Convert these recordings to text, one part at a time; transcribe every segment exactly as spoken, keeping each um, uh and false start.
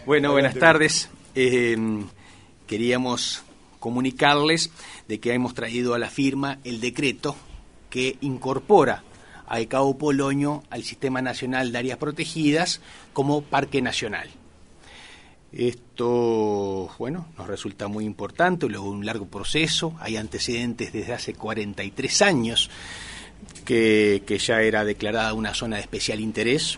Bueno, buenas tardes. Eh, queríamos comunicarles de que hemos traído a la firma el decreto que incorpora al Cabo Polonio al Sistema Nacional de Áreas Protegidas como Parque Nacional. Esto, bueno, nos resulta muy importante, luego de un largo proceso. Hay antecedentes desde hace cuarenta y tres años que, que ya era declarada una zona de especial interés.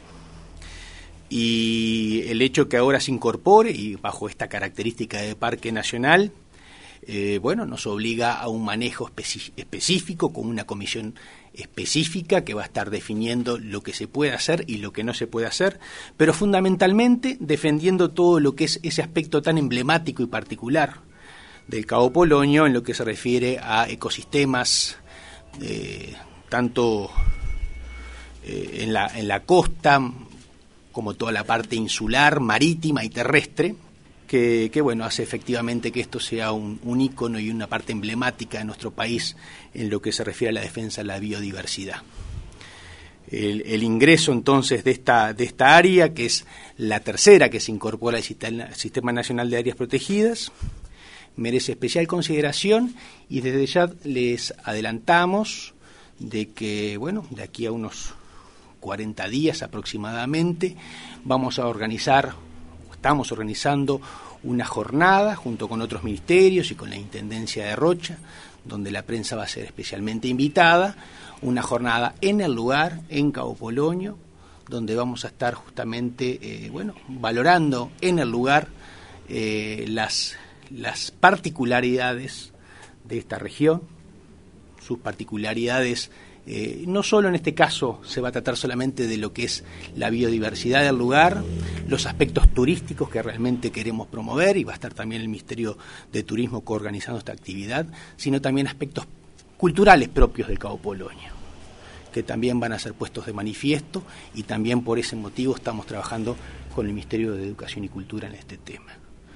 Y el hecho que ahora se incorpore y bajo esta característica de parque nacional, eh, bueno, nos obliga a un manejo especi- específico con una comisión específica que va a estar definiendo lo que se puede hacer y lo que no se puede hacer, pero fundamentalmente defendiendo todo lo que es ese aspecto tan emblemático y particular del Cabo Polonio en lo que se refiere a ecosistemas, eh, tanto eh, en la, en la costa, como toda la parte insular, marítima y terrestre, que, que bueno, hace efectivamente que esto sea un, un ícono y una parte emblemática de nuestro país en lo que se refiere a la defensa de la biodiversidad. El, el ingreso entonces de esta, de esta área, que es la tercera que se incorpora al Sistema, Sistema Nacional de Áreas Protegidas, merece especial consideración y desde ya les adelantamos de que, bueno, de aquí a unos cuarenta días aproximadamente, vamos a organizar, estamos organizando una jornada junto con otros ministerios y con la Intendencia de Rocha, donde la prensa va a ser especialmente invitada, una jornada en el lugar, en Cabo Polonio, donde vamos a estar justamente, eh, bueno, valorando en el lugar eh, las, las particularidades de esta región, sus particularidades. Eh, no solo en este caso se va a tratar solamente de lo que es la biodiversidad del lugar, los aspectos turísticos que realmente queremos promover, y va a estar también el Ministerio de Turismo coorganizando esta actividad, sino también aspectos culturales propios del Cabo Polonio, que también van a ser puestos de manifiesto, y también por ese motivo estamos trabajando con el Ministerio de Educación y Cultura en este tema.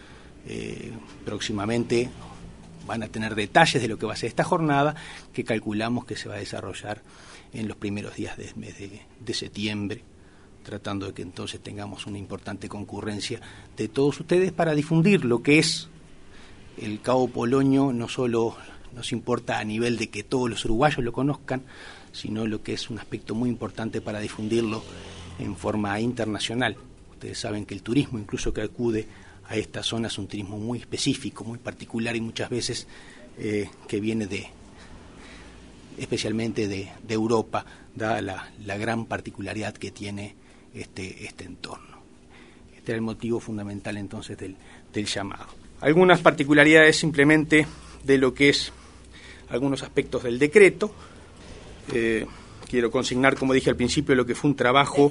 Eh, próximamente van a tener detalles de lo que va a ser esta jornada, que calculamos que se va a desarrollar en los primeros días del mes de, de septiembre, tratando de que entonces tengamos una importante concurrencia de todos ustedes para difundir lo que es el Cabo Polonio. No solo nos importa a nivel de que todos los uruguayos lo conozcan, sino lo que es un aspecto muy importante para difundirlo en forma internacional. Ustedes saben que el turismo, incluso que acude a esta zona, es un turismo muy específico, muy particular, y muchas veces eh, que viene de, especialmente de, de Europa, dada la, la gran particularidad que tiene este, este entorno. Este era el motivo fundamental entonces del, del llamado. Algunas particularidades simplemente de lo que es algunos aspectos del decreto. Eh, quiero consignar, como dije al principio, lo que fue un trabajo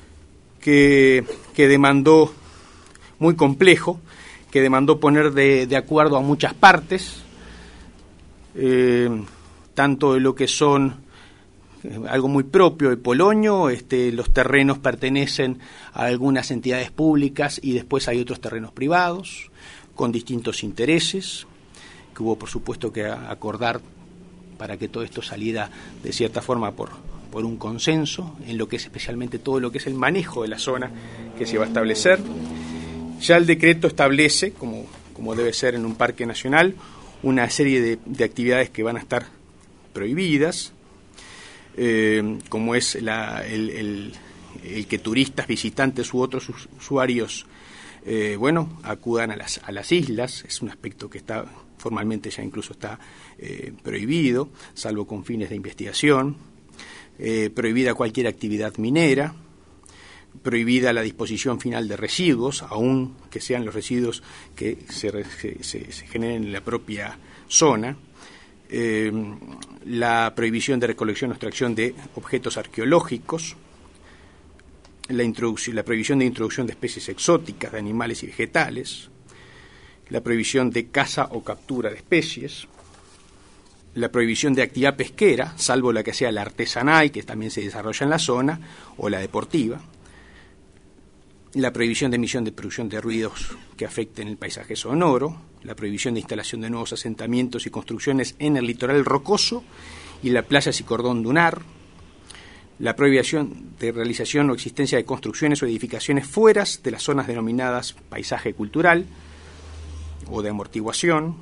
que, que demandó muy complejo, que demandó poner de, de acuerdo a muchas partes, eh, tanto de lo que son eh, algo muy propio de Polonio. Este, los terrenos pertenecen a algunas entidades públicas y después hay otros terrenos privados con distintos intereses, que hubo por supuesto que acordar para que todo esto saliera de cierta forma por, por un consenso, en lo que es especialmente todo lo que es el manejo de la zona que se va a establecer. Ya el decreto establece, como, como debe ser en un parque nacional, una serie de, de actividades que van a estar prohibidas, eh, como es la, el, el, el que turistas, visitantes u otros usuarios, eh, bueno, acudan a las, a las islas. Es un aspecto que está formalmente ya incluso está eh, prohibido, salvo con fines de investigación, eh, prohibida cualquier actividad minera, prohibida la disposición final de residuos, aun que sean los residuos que se, se, se generen en la propia zona, eh, la prohibición de recolección o extracción de objetos arqueológicos, la, introducción, la prohibición de introducción de especies exóticas de animales y vegetales, la prohibición de caza o captura de especies, la prohibición de actividad pesquera, salvo la que sea la artesanal, que también se desarrolla en la zona, o la deportiva, la prohibición de emisión de producción de ruidos que afecten el paisaje sonoro, la prohibición de instalación de nuevos asentamientos y construcciones en el litoral rocoso y las playas y cordón dunar, la prohibición de realización o existencia de construcciones o edificaciones fuera de las zonas denominadas paisaje cultural o de amortiguación,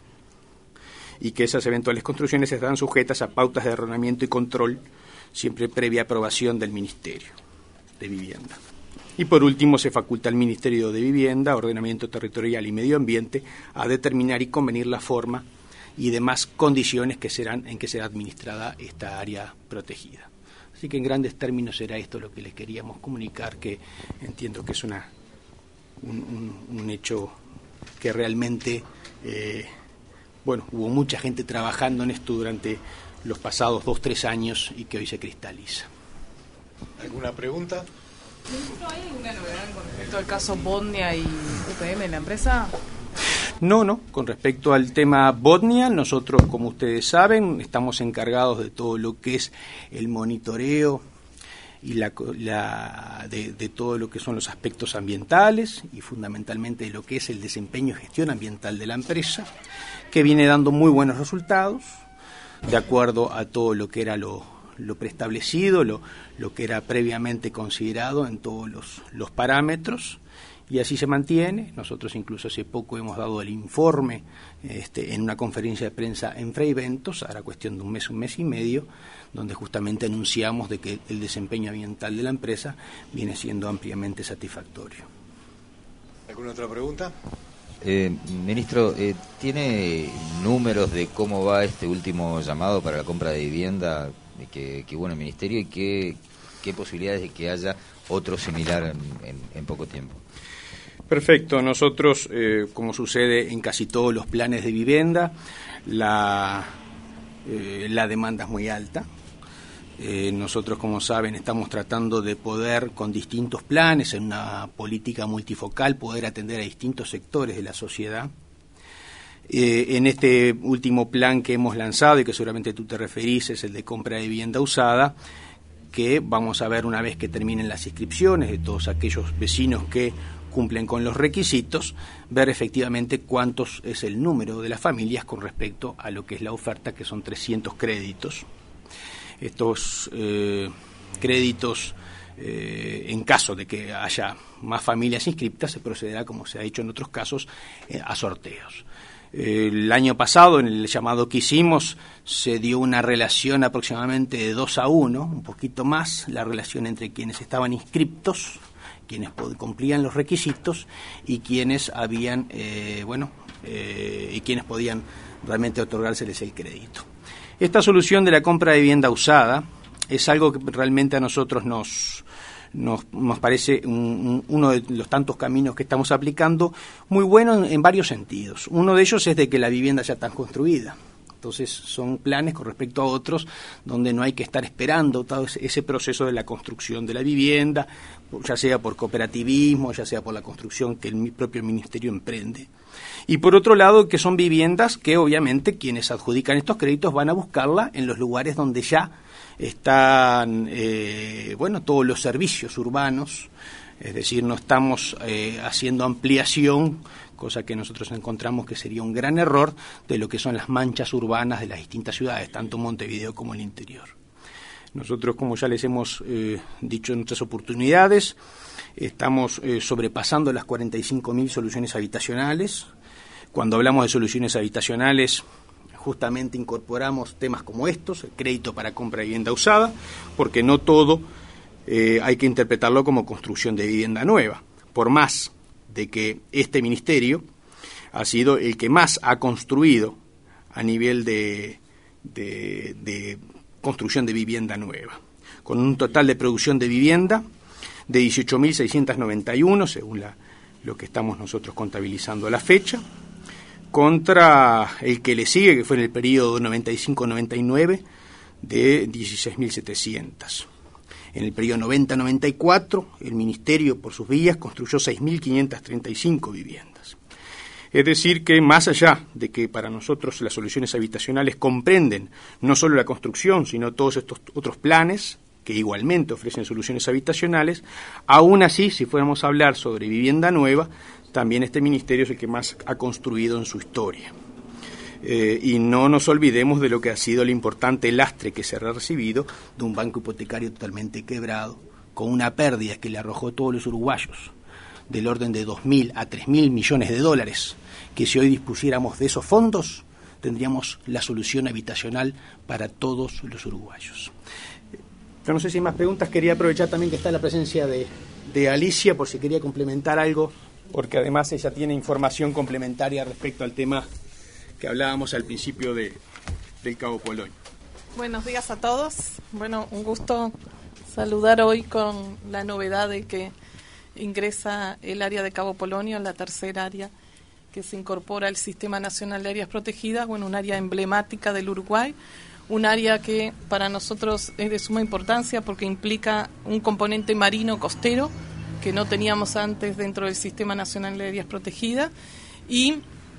y que esas eventuales construcciones estarán sujetas a pautas de ordenamiento y control, siempre previa aprobación del Ministerio de Vivienda. Y por último, se faculta al Ministerio de Vivienda, Ordenamiento Territorial y Medio Ambiente a determinar y convenir la forma y demás condiciones que serán en que será administrada esta área protegida. Así que en grandes términos será esto lo que les queríamos comunicar, que entiendo que es una un, un, un hecho que realmente, eh, bueno, hubo mucha gente trabajando en esto durante los pasados dos, tres años y que hoy se cristaliza. ¿Alguna pregunta? ¿hay alguna novedad con respecto al caso Bodnia y U P M en la empresa? No, no. Con respecto al tema Bodnia, nosotros, como ustedes saben, estamos encargados de todo lo que es el monitoreo y la, la de, de todo lo que son los aspectos ambientales y fundamentalmente de lo que es el desempeño y gestión ambiental de la empresa, que viene dando muy buenos resultados, de acuerdo a todo lo que era lo, lo preestablecido, lo, lo que era previamente considerado en todos los, los parámetros, y así se mantiene. Nosotros incluso hace poco hemos dado el informe este, en una conferencia de prensa en Freiventos, hará cuestión de un mes, un mes y medio, donde justamente anunciamos de que el desempeño ambiental de la empresa viene siendo ampliamente satisfactorio. ¿Alguna otra pregunta? Eh, ministro, eh, ¿tiene números de cómo va este último llamado para la compra de vivienda que, que hubo en el Ministerio y qué, qué posibilidades de que haya otro similar en, en, en poco tiempo? Perfecto. Nosotros, eh, como sucede en casi todos los planes de vivienda, la, eh, la demanda es muy alta. Eh, nosotros, como saben, estamos tratando de poder, con distintos planes, en una política multifocal, poder atender a distintos sectores de la sociedad. Eh, en este último plan que hemos lanzado, y que seguramente tú te referís, es el de compra de vivienda usada, que vamos a ver una vez que terminen las inscripciones de todos aquellos vecinos que cumplen con los requisitos, ver efectivamente cuántos es el número de las familias con respecto a lo que es la oferta, que son trescientos créditos. Estos eh, créditos, eh, en caso de que haya más familias inscriptas, se procederá, como se ha hecho en otros casos, eh, a sorteos. Eh, el año pasado, en el llamado que hicimos, se dio una relación aproximadamente de dos a uno, un poquito más, la relación entre quienes estaban inscriptos, quienes cumplían los requisitos y quienes habían, eh, bueno, eh, y quienes podían realmente otorgárseles el crédito. Esta solución de la compra de vivienda usada es algo que realmente a nosotros nos, nos, nos parece un, un, uno de los tantos caminos que estamos aplicando, muy bueno en, en varios sentidos. Uno de ellos es de que la vivienda ya está construida. Entonces son planes con respecto a otros donde no hay que estar esperando todo ese proceso de la construcción de la vivienda, ya sea por cooperativismo, ya sea por la construcción que el propio ministerio emprende. Y por otro lado, que son viviendas que obviamente quienes adjudican estos créditos van a buscarla en los lugares donde ya están, eh, bueno, todos los servicios urbanos, es decir, no estamos eh, haciendo ampliación, cosa que nosotros encontramos que sería un gran error, de lo que son las manchas urbanas de las distintas ciudades, tanto Montevideo como el interior. Nosotros, como ya les hemos eh, dicho en otras oportunidades, estamos eh, sobrepasando las cuarenta y cinco mil soluciones habitacionales. Cuando hablamos de soluciones habitacionales, justamente incorporamos temas como estos, el crédito para compra de vivienda usada, porque no todo eh, hay que interpretarlo como construcción de vivienda nueva, por más de que este ministerio ha sido el que más ha construido a nivel de, de, de construcción de vivienda nueva, con un total de producción de vivienda de dieciocho mil seiscientos noventa y uno, según la, lo que estamos nosotros contabilizando a la fecha, contra el que le sigue, que fue en el periodo noventa y cinco noventa y nueve, de dieciséis mil setecientos. En el periodo noventa noventa y cuatro, el Ministerio, por sus vías, construyó seis mil quinientas treinta y cinco viviendas. Es decir, que más allá de que para nosotros las soluciones habitacionales comprenden no solo la construcción, sino todos estos otros planes que igualmente ofrecen soluciones habitacionales, aún así, si fuéramos a hablar sobre vivienda nueva, también este ministerio es el que más ha construido en su historia. Eh, y no nos olvidemos de lo que ha sido el importante lastre que se ha recibido de un banco hipotecario totalmente quebrado, con una pérdida que le arrojó a todos los uruguayos, del orden de dos mil a tres mil millones de dólares, que si hoy dispusiéramos de esos fondos, tendríamos la solución habitacional para todos los uruguayos. Yo no sé si hay más preguntas, quería aprovechar también que está la presencia de, de Alicia, por si quería complementar algo, porque además ella tiene información complementaria respecto al tema que hablábamos al principio de, del Cabo Polonio. Buenos días a todos. Bueno, un gusto saludar hoy con la novedad de que ingresa el área de Cabo Polonio, la tercera área que se incorpora al Sistema Nacional de Áreas Protegidas, bueno, un área emblemática del Uruguay, un área que para nosotros es de suma importancia porque implica un componente marino costero que no teníamos antes dentro del Sistema Nacional de Áreas Protegidas y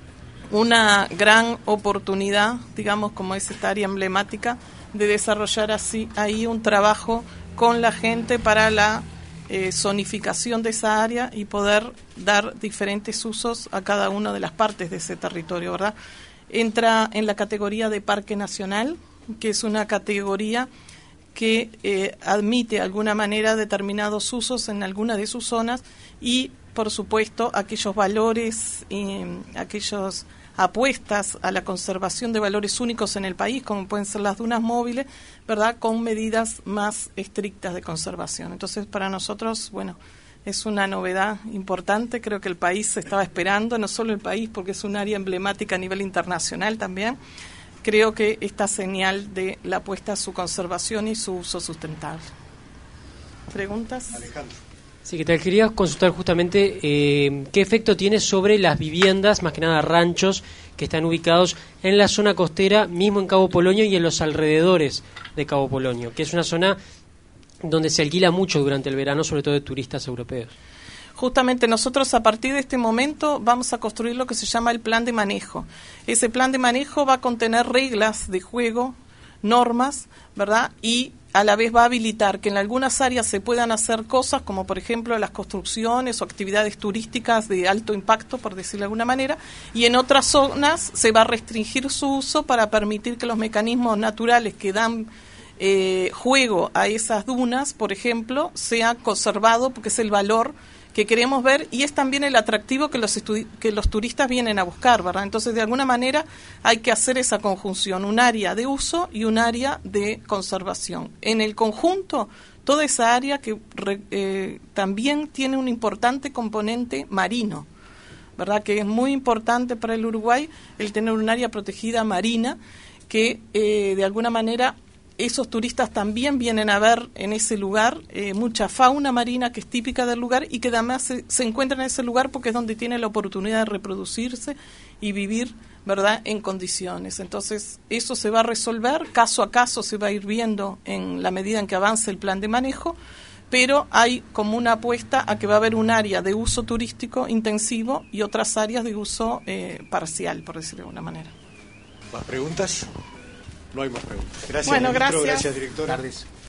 una gran oportunidad, digamos, como es esta área emblemática, de desarrollar así ahí un trabajo con la gente para la eh, zonificación de esa área y poder dar diferentes usos a cada una de las partes de ese territorio, ¿verdad? Entra en la categoría de Parque Nacional, que es una categoría que eh, admite de alguna manera determinados usos en alguna de sus zonas y, por supuesto, aquellos valores y aquellos apuestas a la conservación de valores únicos en el país, como pueden ser las dunas móviles, ¿verdad?, con medidas más estrictas de conservación. Entonces, para nosotros, bueno, es una novedad importante, creo que el país se estaba esperando, no solo el país, porque es un área emblemática a nivel internacional también. Creo que esta señal de la apuesta a su conservación y su uso sustentable. ¿Preguntas? Alejandro. Sí, que te quería consultar justamente eh, qué efecto tiene sobre las viviendas, más que nada ranchos, que están ubicados en la zona costera, mismo en Cabo Polonio y en los alrededores de Cabo Polonio, que es una zona donde se alquila mucho durante el verano, sobre todo de turistas europeos. Justamente nosotros a partir de este momento vamos a construir lo que se llama el plan de manejo. Ese plan de manejo va a contener reglas de juego, normas, ¿verdad? Y a la vez va a habilitar que en algunas áreas se puedan hacer cosas como por ejemplo las construcciones o actividades turísticas de alto impacto, por decirlo de alguna manera, y en otras zonas se va a restringir su uso para permitir que los mecanismos naturales que dan eh, juego a esas dunas, por ejemplo, sea conservado porque es el valor que queremos ver y es también el atractivo que los estudi- que los turistas vienen a buscar, ¿verdad? Entonces, de alguna manera hay que hacer esa conjunción, un área de uso y un área de conservación. En el conjunto, toda esa área que re- eh, también tiene un importante componente marino, ¿verdad? Que es muy importante para el Uruguay el tener un área protegida marina que, eh, de alguna manera, esos turistas también vienen a ver en ese lugar eh, mucha fauna marina que es típica del lugar y que además se, se encuentra en ese lugar porque es donde tiene la oportunidad de reproducirse y vivir, ¿verdad?, en condiciones. Entonces, eso se va a resolver, caso a caso se va a ir viendo en la medida en que avance el plan de manejo, pero hay como una apuesta a que va a haber un área de uso turístico intensivo y otras áreas de uso eh, parcial, por decirlo de alguna manera. ¿Más preguntas? No hay más preguntas. Gracias, Bueno, ministro. gracias. Gracias, directora. Tardes.